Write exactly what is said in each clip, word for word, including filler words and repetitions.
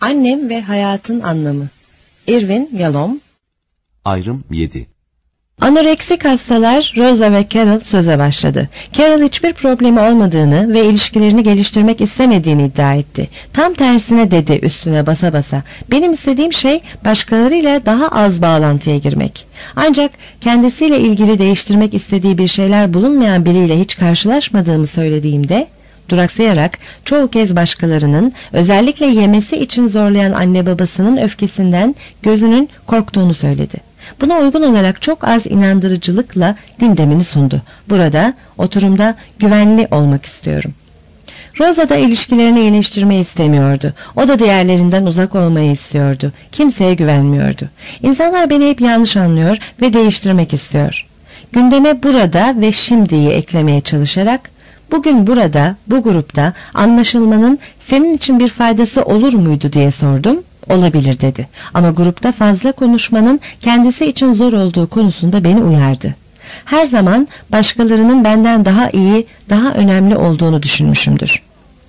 Annem ve hayatın anlamı. Irvin Yalom. Ayrım yedi. Anoreksik hastalar Rosa ve Carol söze başladı. Carol hiçbir problemi olmadığını ve ilişkilerini geliştirmek istemediğini iddia etti. Tam tersine dedi üstüne basa basa. Benim istediğim şey başkalarıyla daha az bağlantıya girmek. Ancak kendisiyle ilgili değiştirmek istediği bir şeyler bulunmayan biriyle hiç karşılaşmadığımı söylediğimde duraksayarak çoğu kez başkalarının, özellikle yemesi için zorlayan anne babasının öfkesinden gözünün korktuğunu söyledi. Buna uygun olarak çok az inandırıcılıkla gündemini sundu. Burada, oturumda güvenli olmak istiyorum. Rosa da ilişkilerini iyileştirmeyi istemiyordu. O da diğerlerinden uzak olmayı istiyordu. Kimseye güvenmiyordu. İnsanlar beni hep yanlış anlıyor ve değiştirmek istiyor. Gündeme burada ve şimdiyi eklemeye çalışarak, bugün burada, bu grupta anlaşılmanın senin için bir faydası olur muydu diye sordum. Olabilir dedi. Ama grupta fazla konuşmanın kendisi için zor olduğu konusunda beni uyardı. Her zaman başkalarının benden daha iyi, daha önemli olduğunu düşünmüşümdür.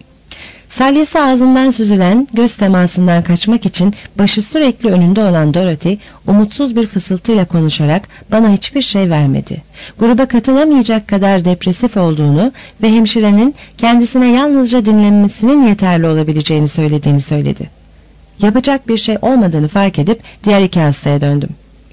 Salyası ağzından süzülen göz temasından kaçmak için başı sürekli önünde olan Dorothy, umutsuz bir fısıltıyla konuşarak bana hiçbir şey vermedi. Gruba katılamayacak kadar depresif olduğunu ve hemşirenin kendisine yalnızca dinlenmesinin yeterli olabileceğini söylediğini söyledi. Yapacak bir şey olmadığını fark edip diğer iki hastaya döndüm.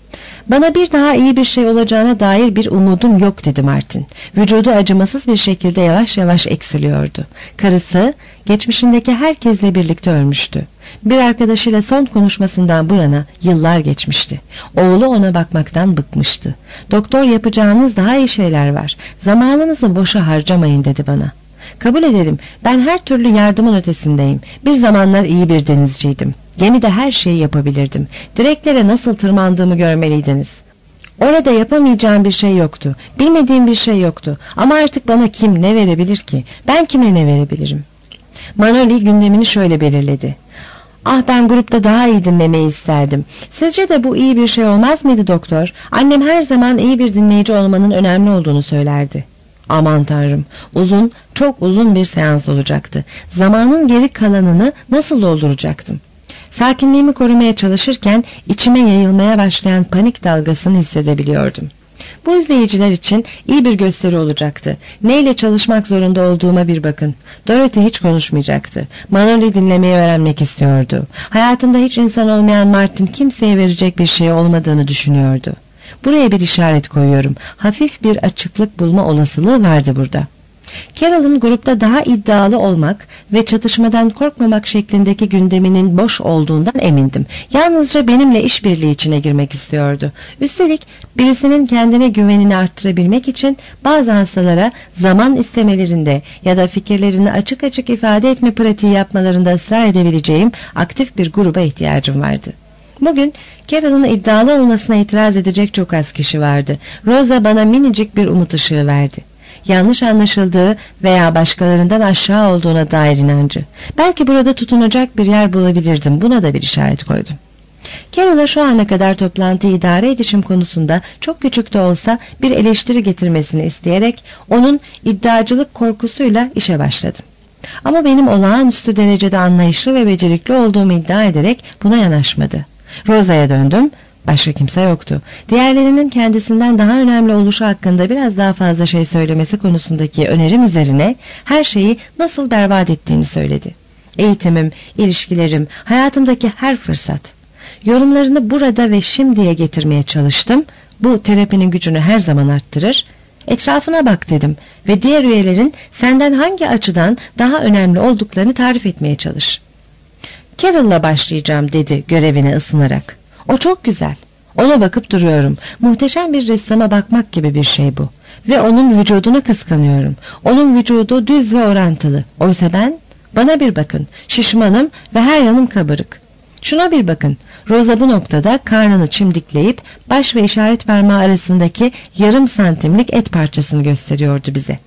Bana bir daha iyi bir şey olacağına dair bir umudum yok dedi Martin. Vücudu acımasız bir şekilde yavaş yavaş eksiliyordu. Karısı geçmişindeki herkesle birlikte ölmüştü. Bir arkadaşıyla son konuşmasından bu yana yıllar geçmişti. Oğlu ona bakmaktan bıkmıştı. Doktor, yapacağınız daha iyi şeyler var. Zamanınızı boşa harcamayın dedi bana. Kabul ederim, ben her türlü yardımın ötesindeyim. Bir zamanlar iyi bir denizciydim. Gemide her şeyi yapabilirdim. Direklere nasıl tırmandığımı görmeliydiniz. Orada yapamayacağım bir şey yoktu. Bilmediğim bir şey yoktu. Ama artık bana kim ne verebilir ki? Ben kime ne verebilirim? Manoli gündemini şöyle belirledi. Ah, ben grupta daha iyi dinlemeyi isterdim. Sizce de bu iyi bir şey olmaz mıydı doktor? Annem her zaman iyi bir dinleyici olmanın önemli olduğunu söylerdi. Aman tanrım, uzun, çok uzun bir seans olacaktı. Zamanın geri kalanını nasıl dolduracaktım? Sakinliğimi korumaya çalışırken içime yayılmaya başlayan panik dalgasını hissedebiliyordum. Bu izleyiciler için iyi bir gösteri olacaktı. Neyle çalışmak zorunda olduğuma bir bakın. Dorothy hiç konuşmayacaktı. Manoli dinlemeyi öğrenmek istiyordu. Hayatında hiç insan olmayan Martin kimseye verecek bir şey olmadığını düşünüyordu. Buraya bir işaret koyuyorum. Hafif bir açıklık bulma olasılığı vardı burada. Carol'ın grupta daha iddialı olmak ve çatışmadan korkmamak şeklindeki gündeminin boş olduğundan emindim. Yalnızca benimle işbirliği içine girmek istiyordu. Üstelik birisinin kendine güvenini arttırabilmek için bazı hastalara zaman istemelerinde ya da fikirlerini açık açık ifade etme pratiği yapmalarında ısrar edebileceğim aktif bir gruba ihtiyacım vardı. Bugün Carol'ın iddialı olmasına itiraz edecek çok az kişi vardı. Rosa bana minicik bir umut ışığı verdi. Yanlış anlaşıldığı veya başkalarından aşağı olduğuna dair inancı. Belki burada tutunacak bir yer bulabilirdim. Buna da bir işaret koydum. Carol'a şu ana kadar toplantıyı idare edişim konusunda çok küçük de olsa bir eleştiri getirmesini isteyerek onun iddiacılık korkusuyla işe başladım. Ama benim olağanüstü derecede anlayışlı ve becerikli olduğumu iddia ederek buna yanaşmadı. Rosa'ya döndüm. Başka kimse yoktu. Diğerlerinin kendisinden daha önemli oluşu hakkında biraz daha fazla şey söylemesi konusundaki önerim üzerine her şeyi nasıl berbat ettiğini söyledi. Eğitimim, ilişkilerim, hayatımdaki her fırsat. Yorumlarını burada ve şimdiye getirmeye çalıştım. Bu terapinin gücünü her zaman arttırır. Etrafına bak dedim ve diğer üyelerin senden hangi açıdan daha önemli olduklarını tarif etmeye çalış. Carol'la başlayacağım dedi görevine ısınarak. O çok güzel. Ona bakıp duruyorum. Muhteşem bir ressama bakmak gibi bir şey bu. Ve onun vücudunu kıskanıyorum. Onun vücudu düz ve orantılı. Oysa ben, bana bir bakın. Şişmanım ve her yanım kabarık. Şuna bir bakın. Rosa bu noktada karnını çimdikleyip baş ve işaret parmağı arasındaki yarım santimlik et parçasını gösteriyordu bize.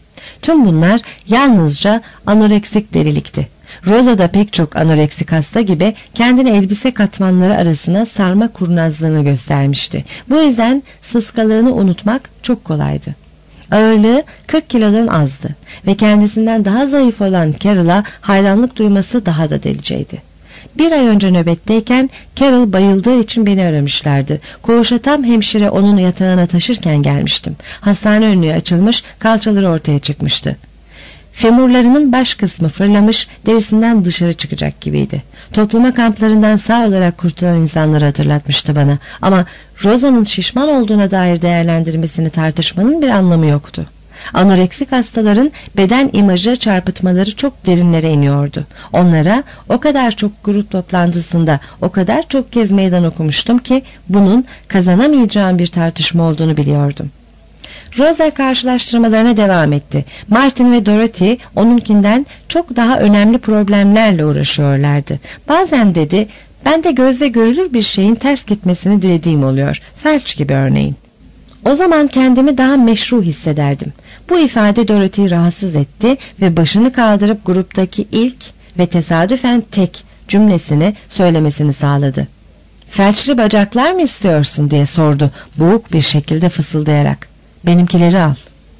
Tüm bunlar yalnızca anoreksik delilikti. Rosa da pek çok anoreksik hasta gibi kendini elbise katmanları arasına sarma kurnazlığını göstermişti. Bu yüzden sıskalığını unutmak çok kolaydı. Ağırlığı kırk kilodan azdı ve kendisinden daha zayıf olan Carol'a hayranlık duyması daha da deliceydi. Bir ay önce nöbetteyken Carol bayıldığı için beni aramışlardı. Koğuşa tam hemşire onun yatağına taşırken gelmiştim. Hastane önlüğü açılmış, kalçaları ortaya çıkmıştı. Femurlarının baş kısmı fırlamış, derisinden dışarı çıkacak gibiydi. Toplama kamplarından sağ olarak kurtulan insanları hatırlatmıştı bana. Ama Rosa'nın şişman olduğuna dair değerlendirmesini tartışmanın bir anlamı yoktu. Anoreksik hastaların beden imajı çarpıtmaları çok derinlere iniyordu. Onlara o kadar çok grup toplantısında o kadar çok kez meydan okumuştum ki bunun kazanamayacağım bir tartışma olduğunu biliyordum. Rosa karşılaştırmalarına devam etti. Martin ve Dorothy onunkinden çok daha önemli problemlerle uğraşıyorlardı. Bazen dedi, ben de gözle görülür bir şeyin ters gitmesini dilediğim oluyor. Felç gibi örneğin. O zaman kendimi daha meşru hissederdim. Bu ifade Dorothy'yi rahatsız etti ve başını kaldırıp gruptaki ilk ve tesadüfen tek cümlesini söylemesini sağladı. Felçli bacaklar mı istiyorsun diye sordu boğuk bir şekilde fısıldayarak. Benimkileri al.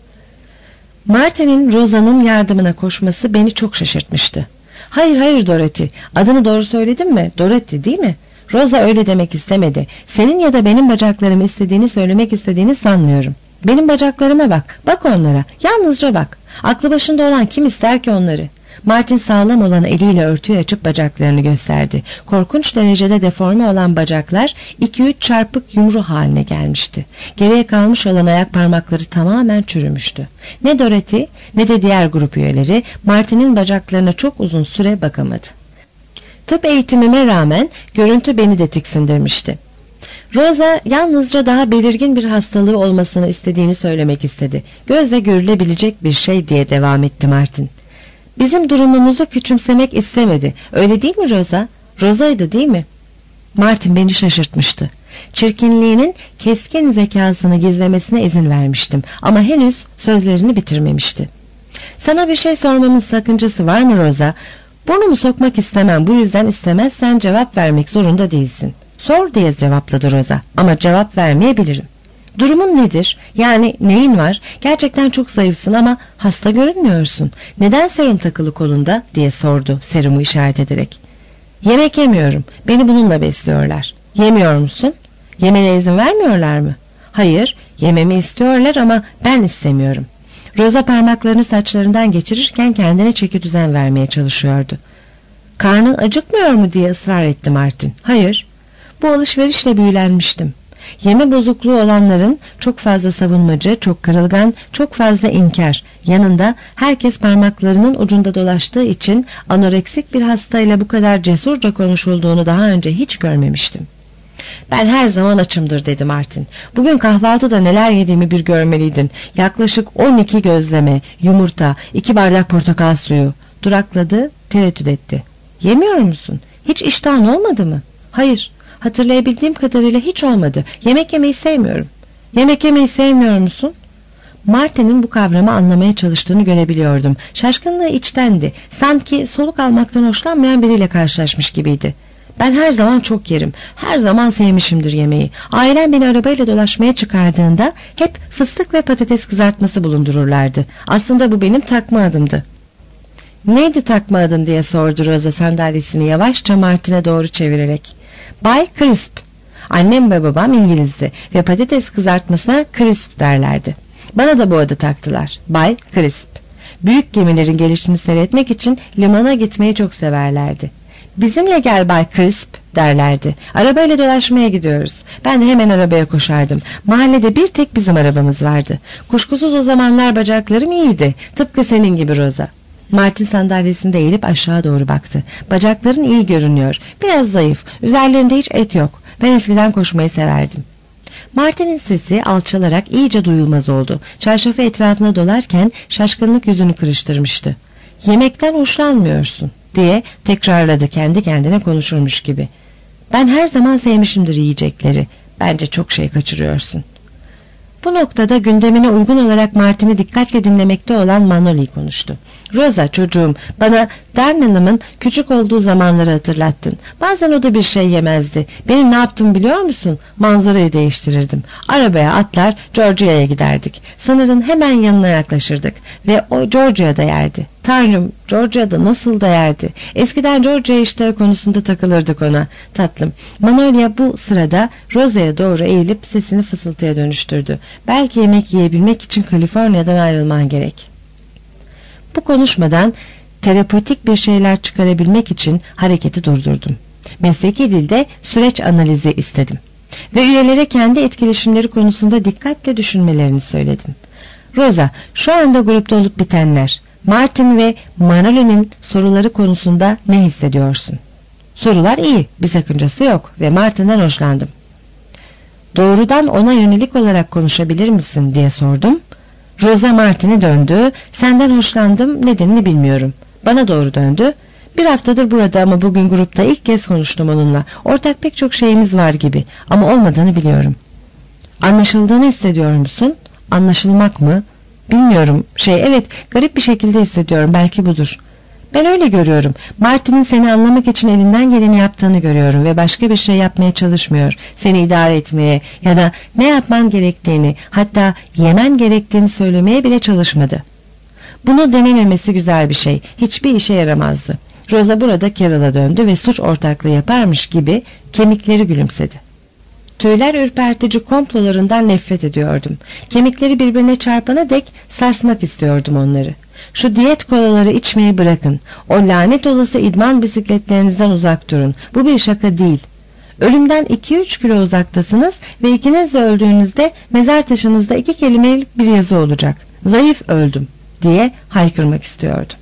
Martin'in Rosa'nın yardımına koşması beni çok şaşırtmıştı. Hayır hayır Dorothy, adını doğru söyledin mi? Dorothy değil mi? Rosa öyle demek istemedi. Senin ya da benim bacaklarımı istediğini söylemek istediğini sanmıyorum. Benim bacaklarıma bak, bak onlara, yalnızca bak. Aklı başında olan kim ister ki onları? Martin sağlam olan eliyle örtüyü açıp bacaklarını gösterdi. Korkunç derecede deforme olan bacaklar iki üç çarpık yumru haline gelmişti. Geriye kalmış olan ayak parmakları tamamen çürümüştü. Ne Dorothy ne de diğer grup üyeleri Martin'in bacaklarına çok uzun süre bakamadı. Tıp eğitimime rağmen görüntü beni de tiksindirmişti. Rosa yalnızca daha belirgin bir hastalığı olmasını istediğini söylemek istedi. Gözle görülebilecek bir şey diye devam etti Martin. Bizim durumumuzu küçümsemek istemedi. Öyle değil mi Rosa? Rosa'ydı değil mi? Martin beni şaşırtmıştı. Çirkinliğinin keskin zekasını gizlemesine izin vermiştim. Ama henüz sözlerini bitirmemişti. Sana bir şey sormamın sakıncası var mı Rosa? Burnumu sokmak istemem. Bu yüzden istemezsen cevap vermek zorunda değilsin. Sor diye cevapladı Rosa. Ama cevap vermeyebilirim. Durumun nedir? Yani neyin var? Gerçekten çok zayıfsın ama hasta görünmüyorsun. Neden serum takılı kolunda? Diye sordu serumu işaret ederek. Yemek yemiyorum. Beni bununla besliyorlar. Yemiyor musun? Yemene izin vermiyorlar mı? Hayır, yememi istiyorlar ama ben istemiyorum. Rosa parmaklarını saçlarından geçirirken kendine çekidüzen vermeye çalışıyordu. Karnın acıkmıyor mu diye ısrar etti Martin. Hayır, bu alışverişle büyülenmiştim. Yeme bozukluğu olanların çok fazla savunmacı, çok kırılgan, çok fazla inkar. Yanında herkes parmaklarının ucunda dolaştığı için anoreksik bir hastayla bu kadar cesurca konuşulduğunu daha önce hiç görmemiştim. Ben her zaman açımdır dedi Martin. Bugün kahvaltıda neler yediğimi bir görmeliydin. Yaklaşık on iki gözleme, yumurta, iki bardak portakal suyu. Durakladı, tereddüt etti. Yemiyor musun? Hiç iştahın olmadı mı? Hayır. Hatırlayabildiğim kadarıyla hiç olmadı. Yemek yemeyi sevmiyorum. Yemek yemeyi sevmiyor musun? Martin'in bu kavramı anlamaya çalıştığını görebiliyordum. Şaşkınlığı içtendi. Sanki soluk almaktan hoşlanmayan biriyle karşılaşmış gibiydi. Ben her zaman çok yerim. Her zaman sevmişimdir yemeği. Ailem beni arabayla dolaşmaya çıkardığında hep fıstık ve patates kızartması bulundururlardı. Aslında bu benim takma adımdı. Neydi takma adın diye sordu Rosa sandalyesini yavaşça Martin'e doğru çevirerek. Bay Crisp. Annem ve babam İngilizdi ve patates kızartmasına Crisp derlerdi. Bana da bu adı taktılar. Bay Crisp. Büyük gemilerin gelişini seyretmek için limana gitmeyi çok severlerdi. Bizimle gel Bay Crisp derlerdi. Arabayla dolaşmaya gidiyoruz. Ben de hemen arabaya koşardım. Mahallede bir tek bizim arabamız vardı. Kuşkusuz o zamanlar bacaklarım iyiydi. Tıpkı senin gibi Rosa. Martin sandalyesinde eğilip aşağı doğru baktı. Bacakların iyi görünüyor. Biraz zayıf. Üzerlerinde hiç et yok. Ben eskiden koşmayı severdim. Martin'in sesi alçalarak iyice duyulmaz oldu. Çarşafı etrafına dolarken şaşkınlık yüzünü kırıştırmıştı. Yemekten hoşlanmıyorsun diye tekrarladı kendi kendine konuşurmuş gibi. Ben her zaman sevmişimdir yiyecekleri. Bence çok şey kaçırıyorsun. Bu noktada gündemine uygun olarak Martin'i dikkatle dinlemekte olan Manoli konuştu. Rosa çocuğum, bana Darnell'ımın küçük olduğu zamanları hatırlattın. Bazen o da bir şey yemezdi. Benim ne yaptım biliyor musun? Manzarayı değiştirirdim. Arabaya atlar Georgia'ya giderdik. Sınırın hemen yanına yaklaşırdık ve o Georgia'da yerdi. Tanrım, Georgia'da nasıl da yerdi. Eskiden Georgia iştahı konusunda takılırdık ona. Tatlım. Manolya bu sırada Rosa'ya doğru eğilip sesini fısıltıya dönüştürdü. Belki yemek yiyebilmek için Kaliforniya'dan ayrılman gerek. Bu konuşmadan terapötik bir şeyler çıkarabilmek için hareketi durdurdum. Mesleki dilde süreç analizi istedim. Ve üyelere kendi etkileşimleri konusunda dikkatle düşünmelerini söyledim. Rosa, şu anda grupta olup bitenler, Martin ve Manoli'nin soruları konusunda ne hissediyorsun? Sorular iyi, bir sakıncası yok ve Martin'den hoşlandım. Doğrudan ona yönelik olarak konuşabilir misin diye sordum. Rosa Martin'e döndü. Senden hoşlandım, nedenini bilmiyorum. Bana doğru döndü. Bir haftadır burada ama bugün grupta ilk kez konuştum onunla. Ortak pek çok şeyimiz var gibi ama olmadığını biliyorum. Anlaşıldığını hissediyor musun? Anlaşılmak mı? Bilmiyorum. Şey evet, garip bir şekilde hissediyorum. Belki budur. Ben öyle görüyorum. Martin'in seni anlamak için elinden geleni yaptığını görüyorum ve başka bir şey yapmaya çalışmıyor. Seni idare etmeye ya da ne yapman gerektiğini, hatta yemen gerektiğini söylemeye bile çalışmadı. Bunu denememesi güzel bir şey. Hiçbir işe yaramazdı. Rosa burada Carol'a döndü ve suç ortaklığı yaparmış gibi kemikleri gülümsedi. Tüyler ürpertici komplolarından nefret ediyordum. Kemikleri birbirine çarpana dek sarsmak istiyordum onları. Şu diyet kolaları içmeyi bırakın. O lanet olası idman bisikletlerinizden uzak durun. Bu bir şaka değil. Ölümden iki üç kilo uzaktasınız ve ikiniz de öldüğünüzde mezar taşınızda iki kelimelik bir yazı olacak. Zayıf öldüm diye haykırmak istiyordum.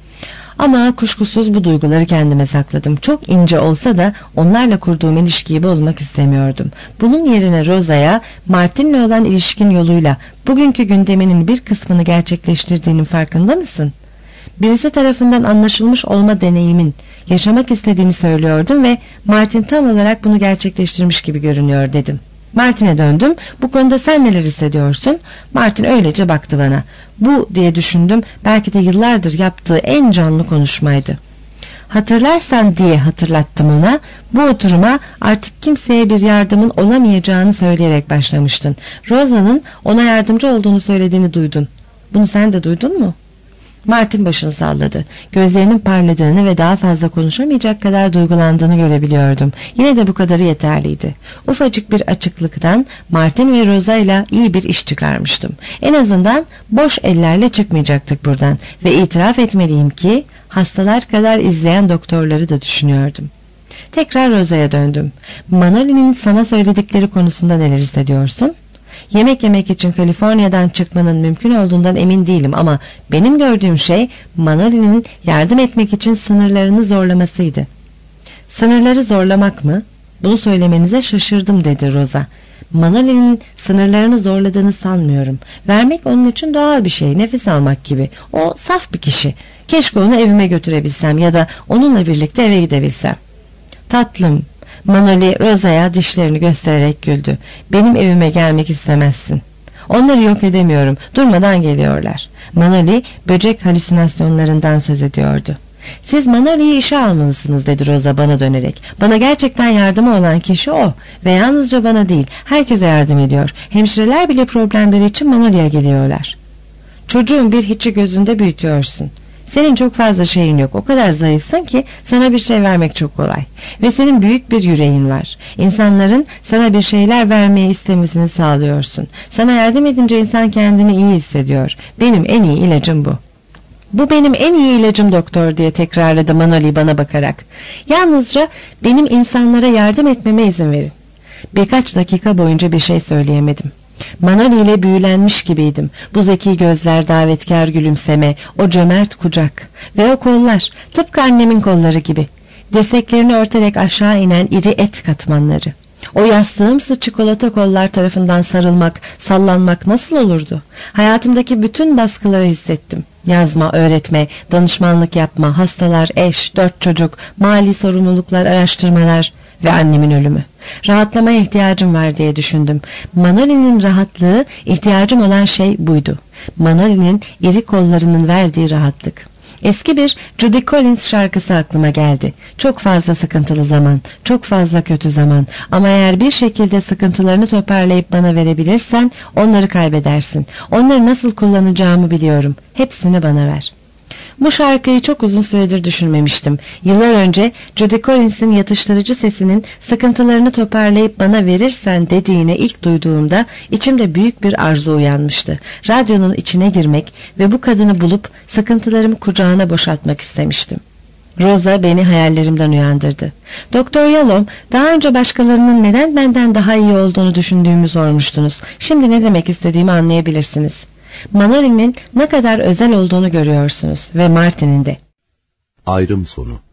Ama kuşkusuz bu duyguları kendime sakladım. Çok ince olsa da onlarla kurduğum ilişkiyi bozmak istemiyordum. Bunun yerine Rosa'ya Martin'le olan ilişkin yoluyla bugünkü gündeminin bir kısmını gerçekleştirdiğinin farkında mısın? Birisi tarafından anlaşılmış olma deneyimin yaşamak istediğini söylüyordum ve Martin tam olarak bunu gerçekleştirmiş gibi görünüyor dedim. Martin'e döndüm. Bu konuda sen neler hissediyorsun? Martin öylece baktı bana. Bu diye düşündüm. Belki de yıllardır yaptığı en canlı konuşmaydı. Hatırlarsan diye hatırlattım ona. Bu oturuma artık kimseye bir yardımın olamayacağını söyleyerek başlamıştın. Rosa'nın ona yardımcı olduğunu söylediğini duydun. Bunu sen de duydun mu? Martin başını salladı. Gözlerinin parladığını ve daha fazla konuşamayacak kadar duygulandığını görebiliyordum. Yine de bu kadarı yeterliydi. Ufacık bir açıklıktan Martin ve Rosa ile iyi bir iş çıkarmıştım. En azından boş ellerle çıkmayacaktık buradan ve itiraf etmeliyim ki hastalar kadar izleyen doktorları da düşünüyordum. Tekrar Rosa'ya döndüm. Manoli'nin sana söyledikleri konusunda neler hissediyorsun? Yemek yemek için Kaliforniya'dan çıkmanın mümkün olduğundan emin değilim ama benim gördüğüm şey Manoli'nin yardım etmek için sınırlarını zorlamasıydı. Sınırları zorlamak mı? Bunu söylemenize şaşırdım dedi Rosa. Manoli'nin sınırlarını zorladığını sanmıyorum. Vermek onun için doğal bir şey, nefes almak gibi. O saf bir kişi. Keşke onu evime götürebilsem ya da onunla birlikte eve gidebilsem. Tatlım. Manoli Rosa'ya dişlerini göstererek güldü. Benim evime gelmek istemezsin. Onları yok edemiyorum. Durmadan geliyorlar. Manoli böcek halüsinasyonlarından söz ediyordu. Siz Manoli'yi işe almalısınız dedi Rosa bana dönerek. Bana gerçekten yardımı olan kişi o. Ve yalnızca bana değil, herkese yardım ediyor. Hemşireler bile problemleri için Manoli'ye geliyorlar. Çocuğun bir hiçi gözünde büyütüyorsun. Senin çok fazla şeyin yok. O kadar zayıfsın ki sana bir şey vermek çok kolay. Ve senin büyük bir yüreğin var. İnsanların sana bir şeyler vermeye istemesini sağlıyorsun. Sana yardım edince insan kendini iyi hissediyor. Benim en iyi ilacım bu. Bu benim en iyi ilacım doktor diye tekrarladı Manoli bana bakarak. Yalnızca benim insanlara yardım etmeme izin verin. Birkaç dakika boyunca bir şey söyleyemedim. Manoli ile büyülenmiş gibiydim. Bu zeki gözler, davetkar gülümseme, o cömert kucak ve o kollar, tıpkı annemin kolları gibi. Dirseklerini örterek aşağı inen iri et katmanları. O yastığımsı çikolata kollar tarafından sarılmak, sallanmak nasıl olurdu? Hayatımdaki bütün baskıları hissettim. Yazma, öğretme, danışmanlık yapma, hastalar, eş, dört çocuk, mali sorumluluklar, araştırmalar ve annemin ölümü. Rahatlamaya ihtiyacım var diye düşündüm. Manoli'nin rahatlığı, ihtiyacım olan şey buydu. Manoli'nin iri kollarının verdiği rahatlık. Eski bir Judy Collins şarkısı aklıma geldi. Çok fazla sıkıntılı zaman, çok fazla kötü zaman. Ama eğer bir şekilde sıkıntılarını toparlayıp bana verebilirsen onları kaybedersin. Onları nasıl kullanacağımı biliyorum. Hepsini bana ver. Bu şarkıyı çok uzun süredir düşünmemiştim. Yıllar önce Judy Collins'in yatıştırıcı sesinin sıkıntılarını toparlayıp bana verirsen dediğini ilk duyduğumda içimde büyük bir arzu uyanmıştı. Radyonun içine girmek ve bu kadını bulup sıkıntılarımı kucağına boşaltmak istemiştim. Rosa beni hayallerimden uyandırdı. Doktor Yalom, daha önce başkalarının neden benden daha iyi olduğunu düşündüğümü sormuştunuz. Şimdi ne demek istediğimi anlayabilirsiniz. Manoli'nin ne kadar özel olduğunu görüyorsunuz ve Martin'in de. Ayrım sonu.